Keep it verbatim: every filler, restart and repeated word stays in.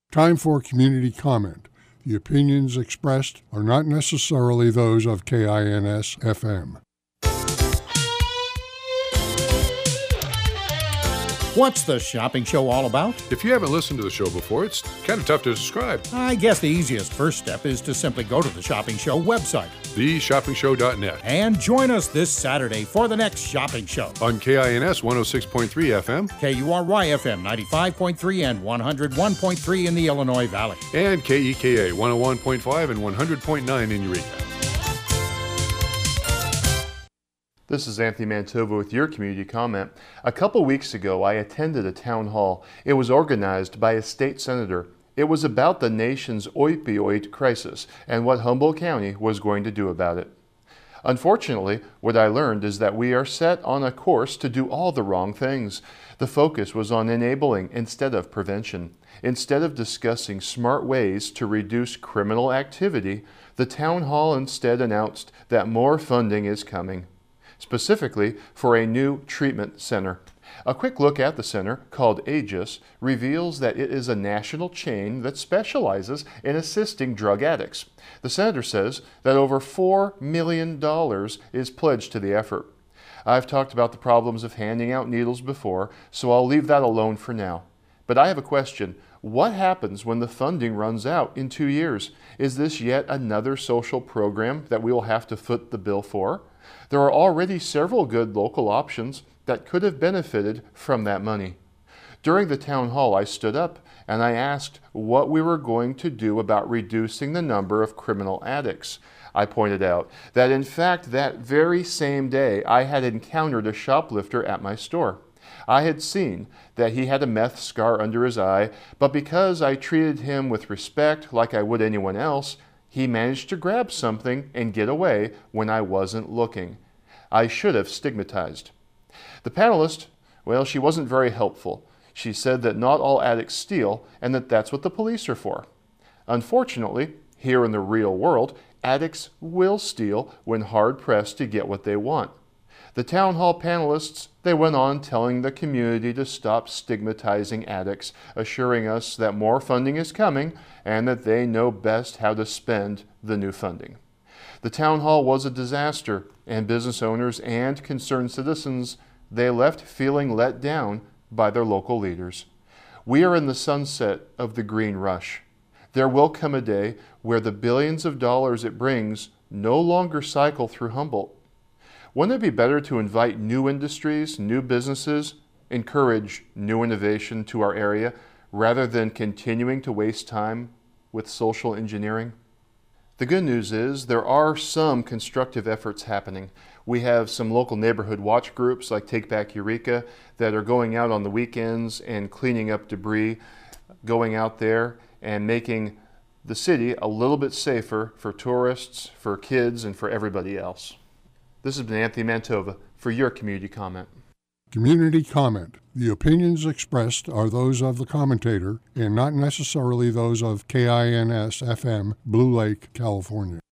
Time for community comment. The opinions expressed are not necessarily those of K I N S F M. What's the shopping show all about? If you haven't listened to the show before, it's kind of tough to describe. I guess the easiest first step is to simply go to the Shopping Show website, the shopping show dot net, and join us this Saturday for the next shopping show. On K I N S one oh six point three F M, K U R Y F M ninety-five point three and one oh one point three in the Illinois Valley, and K E K A one oh one point five and one hundred point nine in Eureka. This is Anthony Mantova with your community comment. A couple weeks ago, I attended a town hall. It was organized by a state senator. It was about the nation's opioid crisis and what Humboldt County was going to do about it. Unfortunately, what I learned is that we are set on a course to do all the wrong things. The focus was on enabling instead of prevention. Instead of discussing smart ways to reduce criminal activity, the town hall instead announced that more funding is coming, specifically for a new treatment center. A quick look at the center, called Aegis, reveals that it is a national chain that specializes in assisting drug addicts. The senator says that over four million dollars is pledged to the effort. I've talked about the problems of handing out needles before, so I'll leave that alone for now. But I have a question. What happens when the funding runs out in two years? Is this yet another social program that we will have to foot the bill for? There are already several good local options that could have benefited from that money. During the town hall, I stood up and I asked what we were going to do about reducing the number of criminal addicts. I pointed out that in fact that very same day I had encountered a shoplifter at my store. I had seen that he had a meth scar under his eye, but because I treated him with respect like I would anyone else, he managed to grab something and get away when I wasn't looking. I should have stigmatized. The panelist, well, she wasn't very helpful. She said that not all addicts steal and that that's what the police are for. Unfortunately, here in the real world, addicts will steal when hard-pressed to get what they want. The town hall panelists, they went on telling the community to stop stigmatizing addicts, assuring us that more funding is coming and that they know best how to spend the new funding. The town hall was a disaster, and business owners and concerned citizens, they left feeling let down by their local leaders. We are in the sunset of the green rush. There will come a day where the billions of dollars it brings no longer cycle through Humboldt. Wouldn't it be better to invite new industries, new businesses, encourage new innovation to our area, rather than continuing to waste time with social engineering? The good news is there are some constructive efforts happening. We have some local neighborhood watch groups like Take Back Eureka that are going out on the weekends and cleaning up debris, going out there and making the city a little bit safer for tourists, for kids, and for everybody else. This has been Anthony Mantova for your community comment. Community comment. The opinions expressed are those of the commentator and not necessarily those of K I N S F M, Blue Lake, California.